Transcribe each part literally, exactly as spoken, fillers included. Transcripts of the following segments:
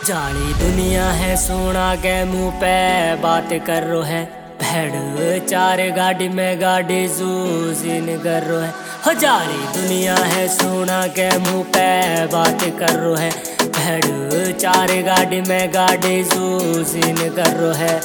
जाली दुनिया है सोना के मुंह पे बात कर रो है। भेड़ चार गाड़ी में गाड़ी जूजिन कर रो है। हो जाली दुनिया है सोना के मुंह पे बात कर रो है। भेड़ चार गाड़ी में गाड़ी जूजिन कर रो है।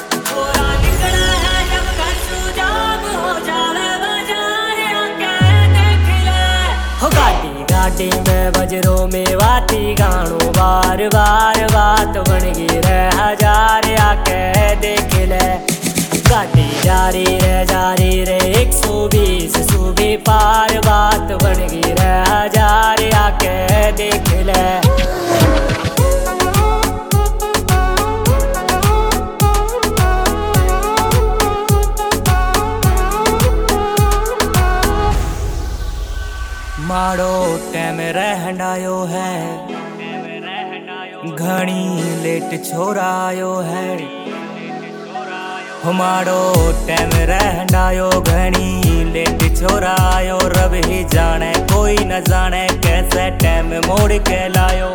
गाड़ी में बजरों में वाती गाणो बार बार बात बन गई रे हजार आके देख ले। गाड़ी जारी रे जारी रे एक सौ बीस सूबे पार बात बन गई रे हजार आके देख ले। माड़ो टैम रहंडायो है, घणी लेट छोरायो है। हमारो टैम रहंडायो घणी लेट छोरायो। रब ही जाने कोई न जाने कैसे टैम मोड़ के लायो।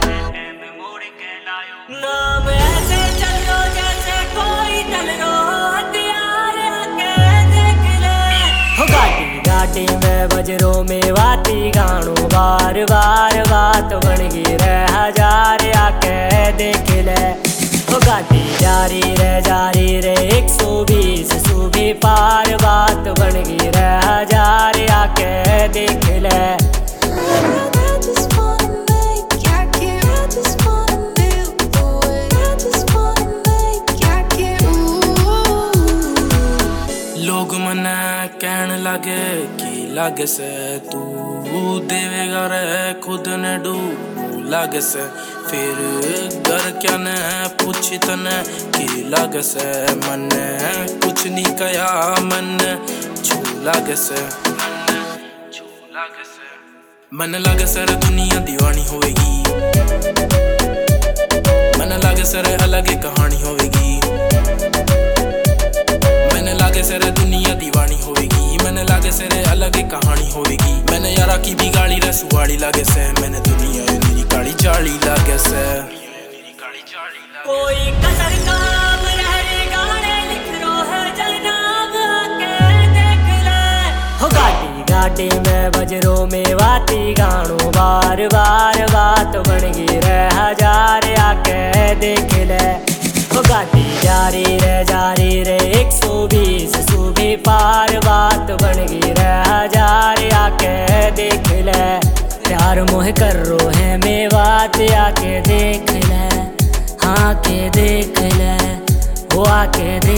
नाम ऐसे चल रो जैसे कोई चल रो हथियार आके देख ले। हो गाड़ी गाड़ी में बजरों में वाती गाणो बार बार बात बन गई रे हजार आके देख ले। हो गाड़ी जारी रे जारी रे एक सौ बीस सूबे पार बात बन गई रे हजार आके देख ले। लोग मने कहन लगे की लागे से तू देवेगा रे खुद ने डूब लागे से। फिर घर क्या ने पूछी तने की लागे से। मने कुछ नहीं कया मन छू लागे से छू लागे से। मन लागे से रे दुनिया दीवानी होएगी। मन लागे से रे अलग ही कहानी होएगी। मैंने लागे से रे दुनिया दीवानी होएगी। मैंने लागे से रे अलग ही कहानी होएगी। मैंने यारा की भी गाड़ी रे सुवाड़ी लागे से। मैंने दुनिया मेरी काली चाली लागे से। कोई कसर काम रह गाने लिख रो है जनाब आके देख ले। हो गाड़ी गाड़ी में बजरों में वाती गाणो बार बार बात बन गई रे हजार आके देख ले। हो गाड़ी जारी रे जारी रे एक सौ बीस सूबे पार बात बन गई रे हजार आके देख ले। प्यार मोह कर रो है मेवात आके देख ले। आके देख ले वो आके देख